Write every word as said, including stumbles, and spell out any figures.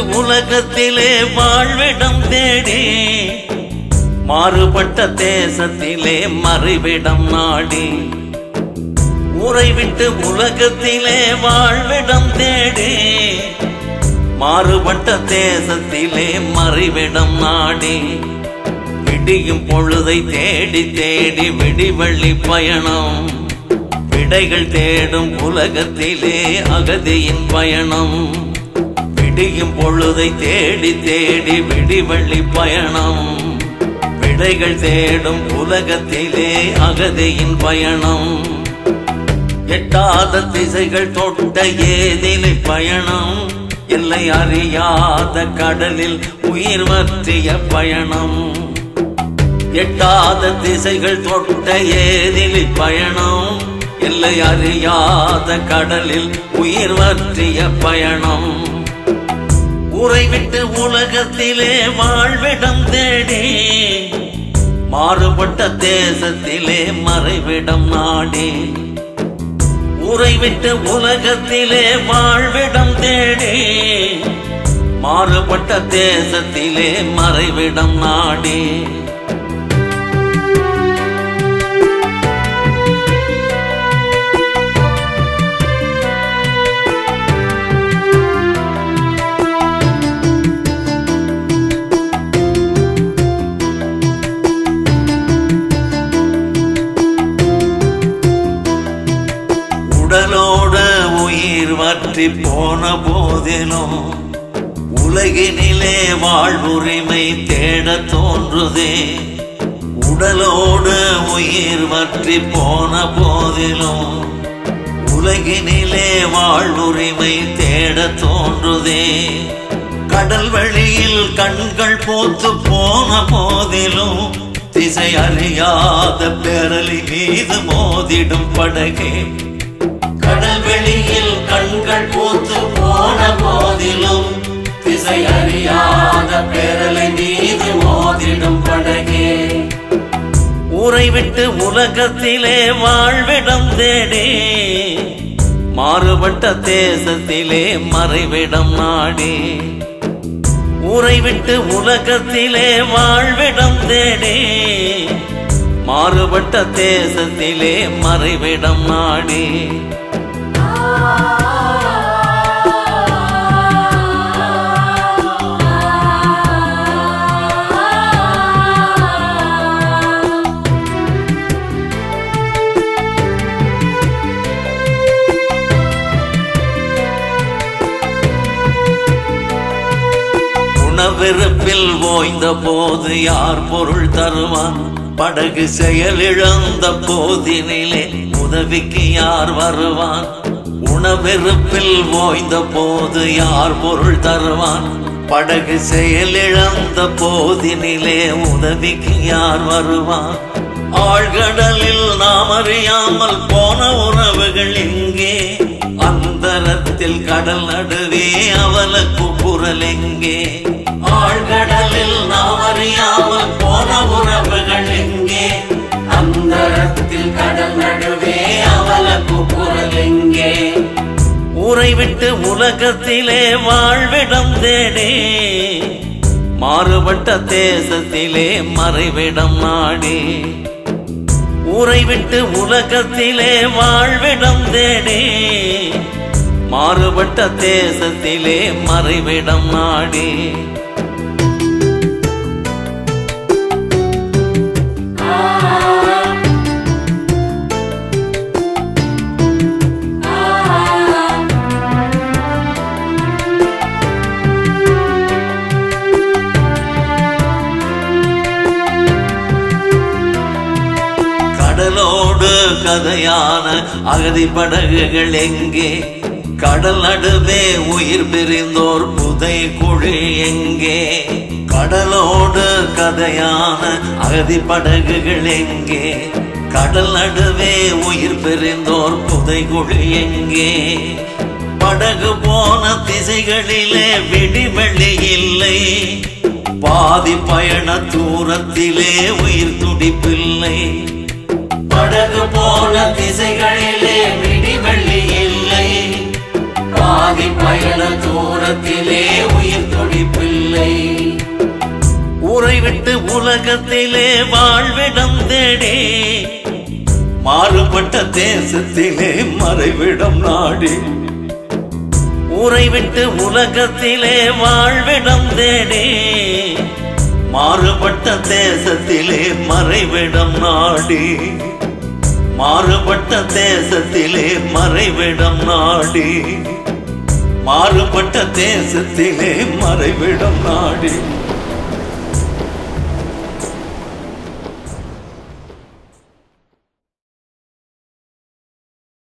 உலகத்திலே வாழ்விடம் தேடி மாறுபட்ட தேசத்திலே மறைவிடம் நாடி ஊரை விட்டு உலகத்திலே வாழ்விடம் தேடி மாறுபட்ட தேசத்திலே மறைவிடம் நாடி விடியும் பொழுதை தேடி தேடி விடிவெள்ளி பயணம் விடைகள் தேடும் உலகத்திலே அகதியின் பயணம் விடியும் பொழுதை தேடி தேடி விடிவெள்ளி பயணம் விடைகள் தேடும் உலகத்திலே அகதியின் பயணம் எட்டாத திசைகள் தொட்ட ஏதிலை பயணம் எல்லை அறியாத கடலில் உயிர் வற்றிய பயணம் எட்டாத திசைகள் தொட்ட ஏதிலை பயணம் எல்லை அறியாத கடலில் உயிர் வற்றிய பயணம் ஊரை விட்டு உலகத்திலே வாழ்விடம் தேடி மாறுபட்ட தேசத்திலே மறைவிடம் நாடி ஊரை விட்டு உலகத்திலே வாழ்விடம் தேடி மாறுபட்ட தேசத்திலே மறைவிடம் நாடி உடலோடு உயிர் வற்றி போன போதிலும் உலகினிலே வாழ்வுரிமை தேட தோன்றுதே உடலோடு உயிர் வற்றி போன போதிலும் உலகினிலே வாழ்வுரிமை தேட தோன்றுதே கடல் வழியில் கண்கள் போத்து போன போதிலும் திசை அறியாத பேரலி மீது மோதிடும் படகே கடல் வெளியில் கண்கள் பூத்து போன போதிலும் திசை அறியாத பேரலை மீது மோதிடும் படகே ஊரை விட்டு உலகத்திலே வாழ்விடம் தேடி மாறுபட்ட தேசத்திலே மறைவிடம் நாடி ஊரை விட்டு உலகத்திலே வாழ்விடம் தேடி மாறுபட்ட தேசத்திலே மறைவிடம் நாடி உணவெருப்பில் ஓய்ந்த போது யார் பொருள் தருவான் படகு செயலிழந்த போதினிலே உதவிக்கு யார் வருவான் உணவெருப்பில் ஓய்ந்த போது யார் பொருள் தருவான் படகு செயலிழந்த போதினிலே உதவிக்கு யார் வருவான் ஆழ்கடலில் நாம் அறியாமல் போன உறவுகள் எங்கே அந்தரத்தில் கடல் நடுவே அவளுக்கு குரல் எங்கே ஆழ்கடலில் நாம் அறியாமல் போன உறவுகள் எங்கே அந்தரத்தில் கடல் நடுவே அவளுக்கு குரல் எங்கே ஊரை விட்டு உலகத்திலே வாழ்விடம் தேடி மாறுபட்ட தேசத்திலே மறைவிடம் நாடி ஊரை விட்டு உலகத்திலே வாழ்விடம் தேடி மாறுபட்ட தேசத்திலே மறைவிடம் நாடி கடலோடு கதையான அகதி படகுகள் எங்கே கடல் நடுவே உயிர் பிரிந்தோர் புதை குழி எங்கே கடலோடு கதையான அகதி படகுகள் எங்கே கடல் நடுவே உயிர் பிரிந்தோர் புதை குழி எங்கே படகு போன திசைகளிலே விடிவெள்ளி இல்லை பாதி பயண தூரத்திலே உயிர் துடிப்பில்லை படகு போன திசைகளிலே விடிவெள்ளி இல்லை பாதி பயண தூரத்திலே உயிர் விட்டு உலகத்திலே வாழ்விடம் தேடி மாறுபட்ட தேசத்திலே மறைவிடம் நாடி ஊரை விட்டு உலகத்திலே வாழ்விடம் தேடி மாறுபட்ட தேசத்திலே மறைவிடம் நாடி மாறுபட்ட தேசத்திலே மறைவிடம் நாடி மாறுபட்ட தேசத்திலே மறைவிடம் நாடி